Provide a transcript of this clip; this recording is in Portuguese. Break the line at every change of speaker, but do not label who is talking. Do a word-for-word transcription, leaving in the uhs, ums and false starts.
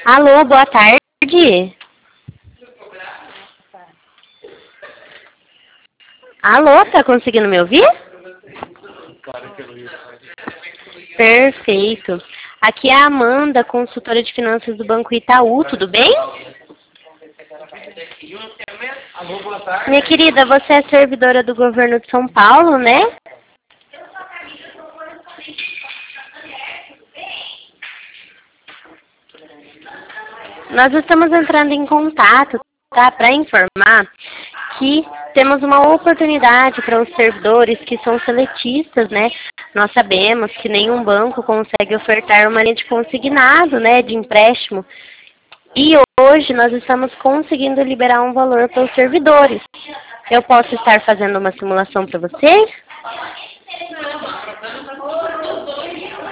Alô, boa tarde. Alô, tá conseguindo me ouvir? Perfeito. Aqui é a Amanda, consultora de finanças do Banco Itaú, tudo bem? Minha querida, você é servidora do governo de São Paulo, né? Nós estamos entrando em contato, tá, para informar que temos uma oportunidade para os servidores que são seletistas, né? Nós sabemos que nenhum banco consegue ofertar uma linha de consignado, né, de empréstimo. E hoje nós estamos conseguindo liberar um valor para os servidores. Eu posso estar fazendo uma simulação para vocês?